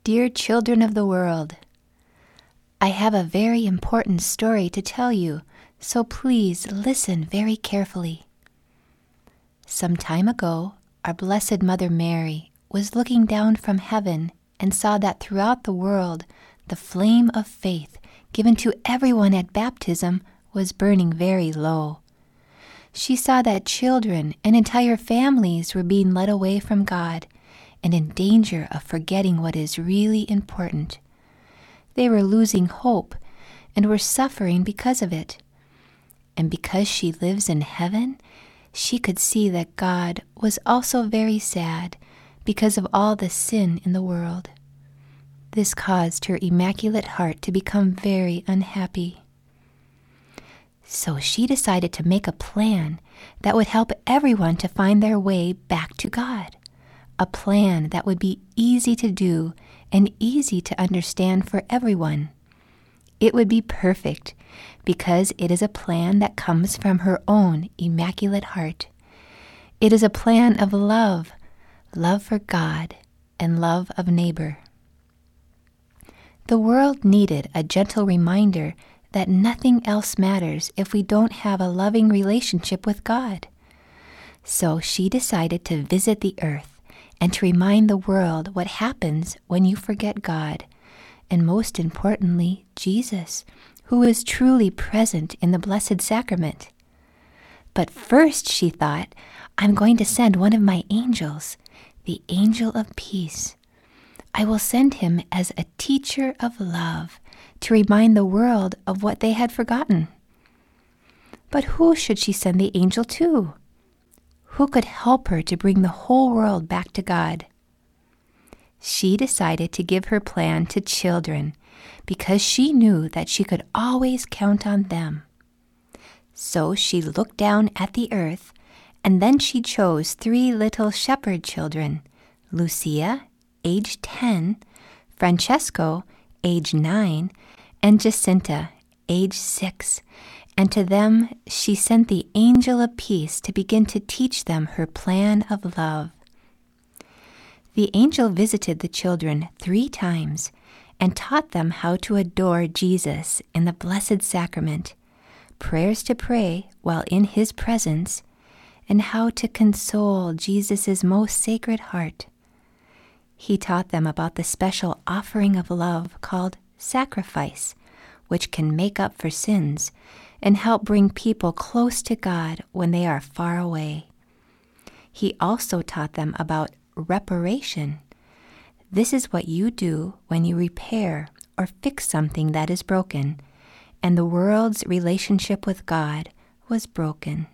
Dear children of the world, I have a very important story to tell you, so please listen very carefully. Some time ago, our Blessed Mother Mary was looking down from heaven and saw that throughout the world, the flame of faith given to everyone at baptism was burning very low. She saw that children and entire families were being led away from God and in danger of forgetting what is really important. They were losing hope and were suffering because of it. And because she lives in heaven, she could see that God was also very sad because of all the sin in the world. This caused her immaculate heart to become very unhappy. So she decided to make a plan that would help everyone to find their way back to God. A plan that would be easy to do and easy to understand for everyone. It would be perfect because it is a plan that comes from her own immaculate heart. It is a plan of love, love for God, and love of neighbor. The world needed a gentle reminder that nothing else matters if we don't have a loving relationship with God. So she decided to visit the earth and to remind the world what happens when you forget God, and most importantly, Jesus, who is truly present in the Blessed Sacrament. But first, she thought, I'm going to send one of my angels, the angel of peace. I will send him as a teacher of love to remind the world of what they had forgotten. But who should she send the angel to? Who could help her to bring the whole world back to God? She decided to give her plan to children because she knew that she could always count on them. So she looked down at the earth, and then she chose 3 little shepherd children, Lucia, age 10, Francesco, age 9, and Jacinta, age 6, and to them she sent the angel of peace to begin to teach them her plan of love. The angel visited the children 3 times and taught them how to adore Jesus in the Blessed Sacrament, prayers to pray while in his presence, and how to console Jesus' most sacred heart. He taught them about the special offering of love called sacrifice, which can make up for sins and help bring people close to God when they are far away. He also taught them about reparation. This is what you do when you repair or fix something that is broken, and the world's relationship with God was broken.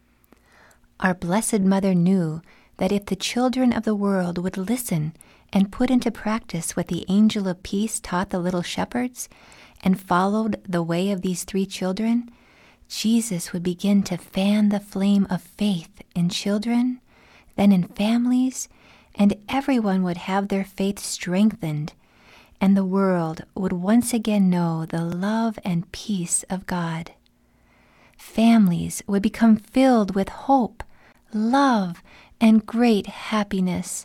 Our Blessed Mother knew that if the children of the world would listen and put into practice what the angel of peace taught the little shepherds and followed the way of these 3 children, Jesus would begin to fan the flame of faith in children, then in families, and everyone would have their faith strengthened, and the world would once again know the love and peace of God. Families would become filled with hope, love, and great happiness.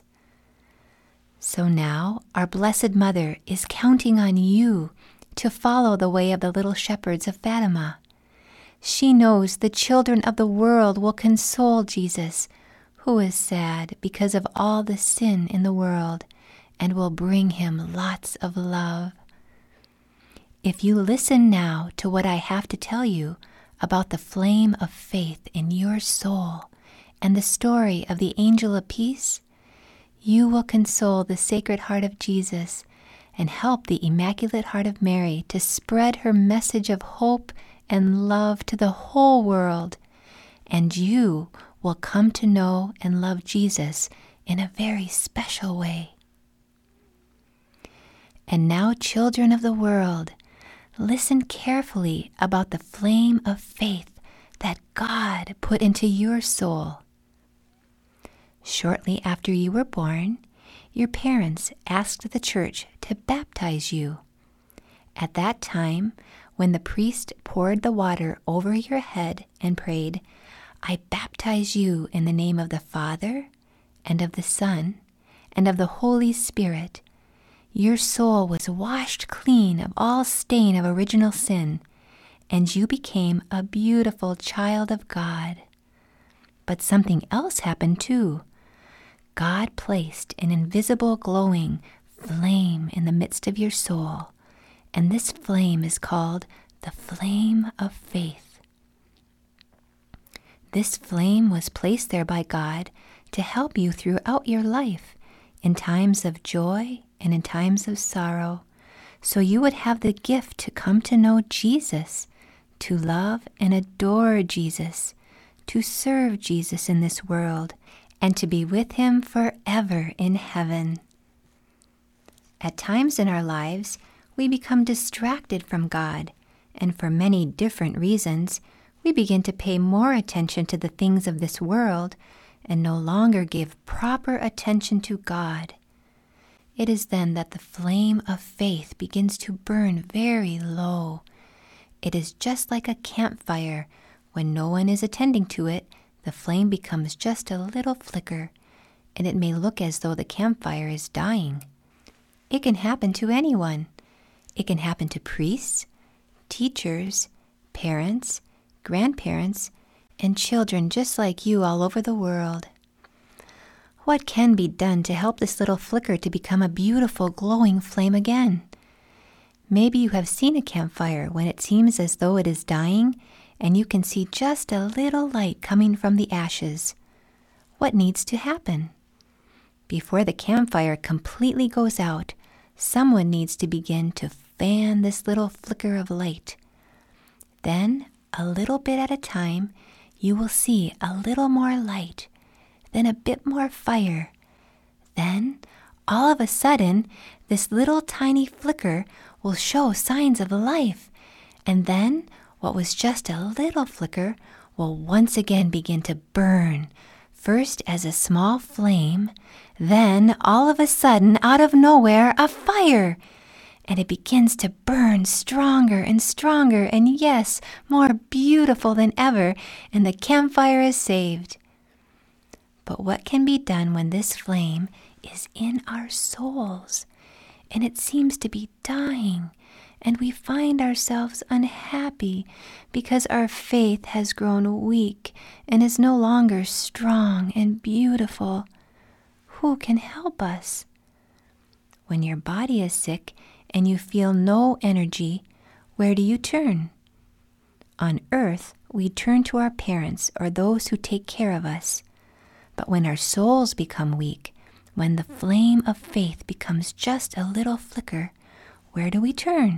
So now our Blessed Mother is counting on you to follow the way of the little shepherds of Fatima. She knows the children of the world will console Jesus, who is sad because of all the sin in the world, and will bring him lots of love. If you listen now to what I have to tell you about the flame of faith in your soul and the story of the angel of peace, you will console the Sacred Heart of Jesus and help the Immaculate Heart of Mary to spread her message of hope and love to the whole world, and you will come to know and love Jesus in a very special way. And now, children of the world, listen carefully about the flame of faith that God put into your soul. Shortly after you were born, your parents asked the church to baptize you. At that time, when the priest poured the water over your head and prayed, I baptize you in the name of the Father, and of the Son, and of the Holy Spirit, your soul was washed clean of all stain of original sin, and you became a beautiful child of God. But something else happened too. God placed an invisible glowing flame in the midst of your soul, and this flame is called the flame of faith. This flame was placed there by God to help you throughout your life, in times of joy and in times of sorrow, so you would have the gift to come to know Jesus, to love and adore Jesus, to serve Jesus in this world, and to be with Him forever in heaven. At times in our lives, we become distracted from God, and for many different reasons, we begin to pay more attention to the things of this world and no longer give proper attention to God. It is then that the flame of faith begins to burn very low. It is just like a campfire. When no one is attending to it, the flame becomes just a little flicker, and it may look as though the campfire is dying. It can happen to anyone. It can happen to priests, teachers, parents, grandparents, and children just like you all over the world. What can be done to help this little flicker to become a beautiful glowing flame again? Maybe you have seen a campfire when it seems as though it is dying, and you can see just a little light coming from the ashes. What needs to happen? Before the campfire completely goes out, someone needs to begin to fan this little flicker of light. Then, a little bit at a time, you will see a little more light, then a bit more fire. Then, all of a sudden, this little tiny flicker will show signs of life, and then what was just a little flicker will once again begin to burn, first as a small flame, then all of a sudden, out of nowhere, a fire. And it begins to burn stronger and stronger, and yes, more beautiful than ever, and the campfire is saved. But what can be done when this flame is in our souls, and it seems to be dying, and we find ourselves unhappy because our faith has grown weak and is no longer strong and beautiful? Who can help us? When your body is sick and you feel no energy, where do you turn? On earth, we turn to our parents or those who take care of us. But when our souls become weak, when the flame of faith becomes just a little flicker, where do we turn?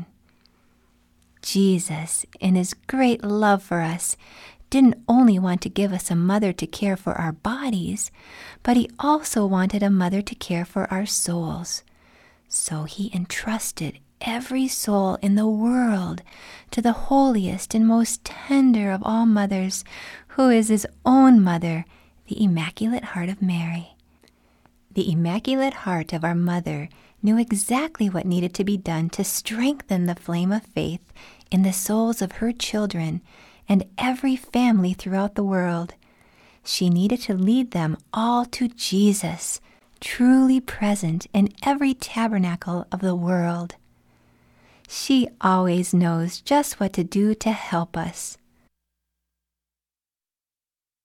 Jesus, in His great love for us, didn't only want to give us a mother to care for our bodies, but He also wanted a mother to care for our souls. So He entrusted every soul in the world to the holiest and most tender of all mothers, who is His own mother, the Immaculate Heart of Mary. The Immaculate Heart of our Mother knew exactly what needed to be done to strengthen the flame of faith in the souls of her children and every family throughout the world. She needed to lead them all to Jesus, truly present in every tabernacle of the world. She always knows just what to do to help us.